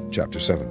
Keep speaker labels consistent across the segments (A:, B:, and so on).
A: Chapter 7.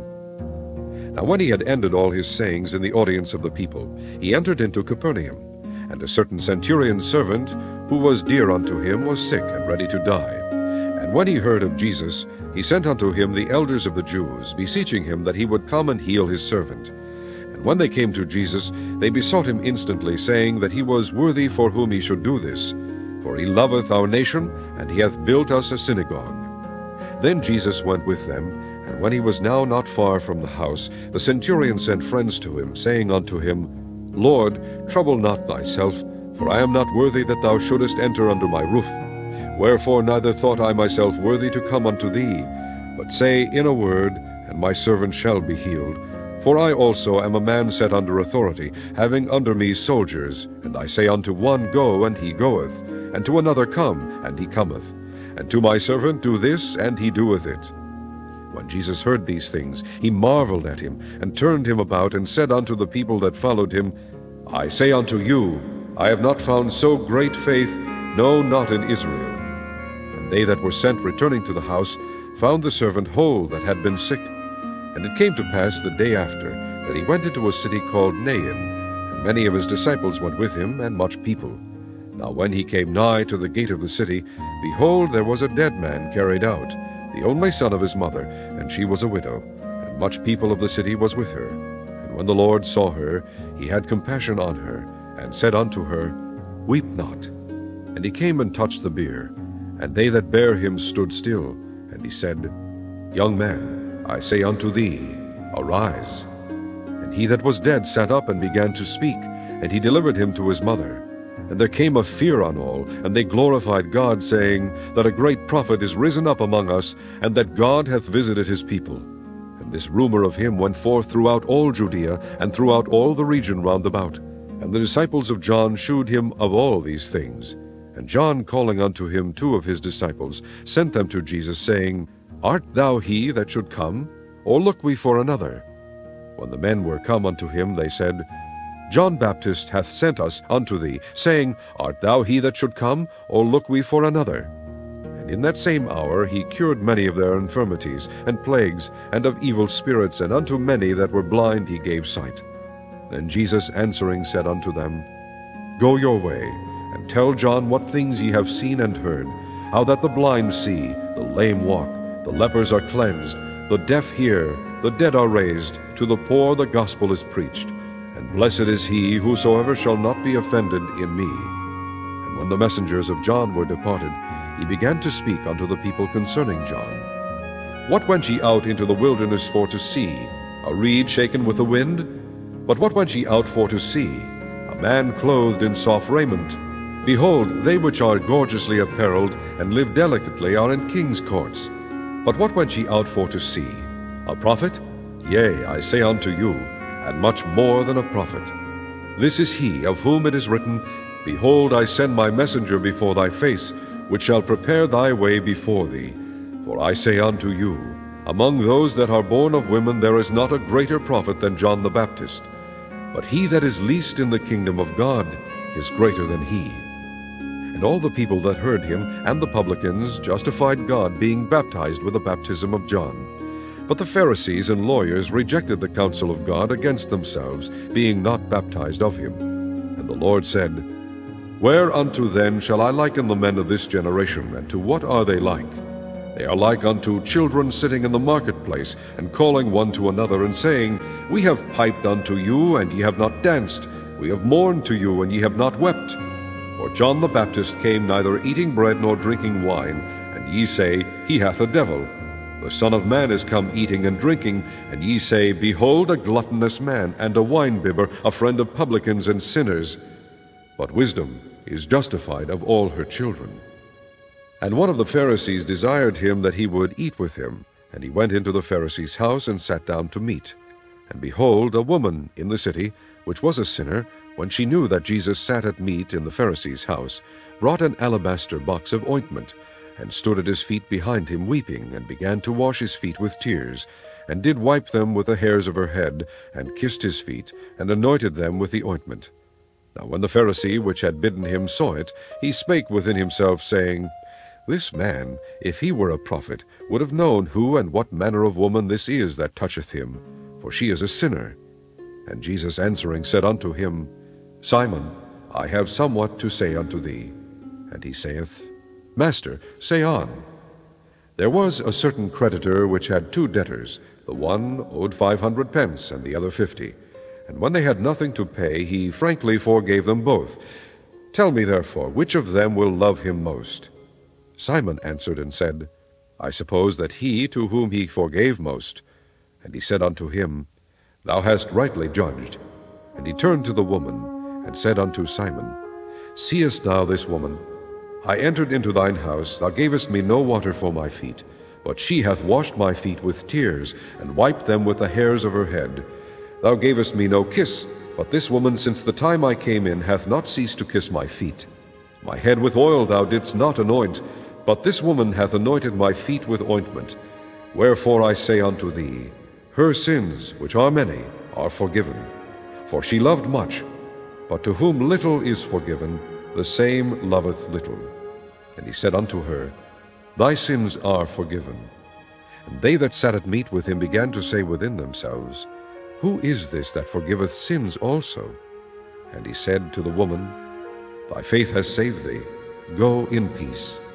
A: Now when he had ended all his sayings in the audience of the people, he entered into Capernaum. And a certain centurion's servant, who was dear unto him, was sick and ready to die. And when he heard of Jesus, he sent unto him the elders of the Jews, beseeching him that he would come and heal his servant. And when they came to Jesus, they besought him instantly, saying that he was worthy for whom he should do this. For he loveth our nation, and he hath built us a synagogue. Then Jesus went with them, and when he was now not far from the house, the centurion sent friends to him, saying unto him, Lord, trouble not thyself, for I am not worthy that thou shouldest enter under my roof. Wherefore neither thought I myself worthy to come unto thee, but say in a word, and my servant shall be healed. For I also am a man set under authority, having under me soldiers, and I say unto one, Go, and he goeth, and to another, Come, and he cometh, and to my servant, Do this, and he doeth it. When Jesus heard these things, he marveled at him, and turned him about, and said unto the people that followed him, I say unto you, I have not found so great faith, no, not in Israel. And they that were sent returning to the house found the servant whole that had been sick. And it came to pass the day after, that he went into a city called Nain, and many of his disciples went with him, and much people. Now when he came nigh to the gate of the city, behold, there was a dead man carried out, the only son of his mother, and she was a widow, and much people of the city was with her. And when the Lord saw her, he had compassion on her, and said unto her, Weep not. And he came and touched the bier, and they that bare him stood still. And he said, Young man, I say unto thee, Arise. And he that was dead sat up and began to speak, and he delivered him to his mother. And there came a fear on all, and they glorified God, saying, That a great prophet is risen up among us, and that God hath visited his people. And this rumor of him went forth throughout all Judea, and throughout all the region round about. And the disciples of John shewed him of all these things. And John, calling unto him 2 of his disciples, sent them to Jesus, saying, Art thou he that should come, or look we for another? When the men were come unto him, they said, John Baptist hath sent us unto thee, saying, Art thou he that should come, or look we for another? And in that same hour he cured many of their infirmities, and plagues, and of evil spirits, and unto many that were blind he gave sight. Then Jesus answering said unto them, Go your way, and tell John what things ye have seen and heard, how that the blind see, the lame walk, the lepers are cleansed, the deaf hear, the dead are raised, to the poor the gospel is preached. And blessed is he whosoever shall not be offended in me. And when the messengers of John were departed, he began to speak unto the people concerning John. What went ye out into the wilderness for to see? A reed shaken with the wind? But what went ye out for to see? A man clothed in soft raiment? Behold, they which are gorgeously apparelled, and live delicately, are in kings' courts. But what went ye out for to see? A prophet? Yea, I say unto you, and much more than a prophet. This is he of whom it is written, Behold, I send my messenger before thy face, which shall prepare thy way before thee. For I say unto you, among those that are born of women there is not a greater prophet than John the Baptist. But he that is least in the kingdom of God is greater than he. And all the people that heard him, and the publicans, justified God, being baptized with the baptism of John. But the Pharisees and lawyers rejected the counsel of God against themselves, being not baptized of him. And the Lord said, Whereunto then shall I liken the men of this generation, and to what are they like? They are like unto children sitting in the marketplace, and calling one to another, and saying, We have piped unto you, and ye have not danced. We have mourned to you, and ye have not wept. For John the Baptist came neither eating bread nor drinking wine, and ye say, He hath a devil. The Son of Man is come eating and drinking, and ye say, Behold a gluttonous man, and a winebibber, a friend of publicans and sinners. But wisdom is justified of all her children. And one of the Pharisees desired him that he would eat with him. And he went into the Pharisee's house, and sat down to meat. And behold, a woman in the city, which was a sinner, when she knew that Jesus sat at meat in the Pharisee's house, brought an alabaster box of ointment, and stood at his feet behind him weeping, and began to wash his feet with tears, and did wipe them with the hairs of her head, and kissed his feet, and anointed them with the ointment. Now when the Pharisee which had bidden him saw it, he spake within himself, saying, This man, if he were a prophet, would have known who and what manner of woman this is that toucheth him, for she is a sinner. And Jesus answering said unto him, Simon, I have somewhat to say unto thee. And he saith, Master, say on. There was a certain creditor which had 2 debtors. The one owed 500 pence, and the other 50. And when they had nothing to pay, he frankly forgave them both. Tell me therefore, which of them will love him most? Simon answered and said, I suppose that he to whom he forgave most. And he said unto him, Thou hast rightly judged. And he turned to the woman, and said unto Simon, Seest thou this woman? I entered into thine house, thou gavest me no water for my feet, but she hath washed my feet with tears, and wiped them with the hairs of her head. Thou gavest me no kiss, but this woman since the time I came in hath not ceased to kiss my feet. My head with oil thou didst not anoint, but this woman hath anointed my feet with ointment. Wherefore I say unto thee, her sins, which are many, are forgiven. For she loved much, but to whom little is forgiven, the same loveth little. And he said unto her, Thy sins are forgiven. And they that sat at meat with him began to say within themselves, Who is this that forgiveth sins also? And he said to the woman, Thy faith has saved thee. Go in peace.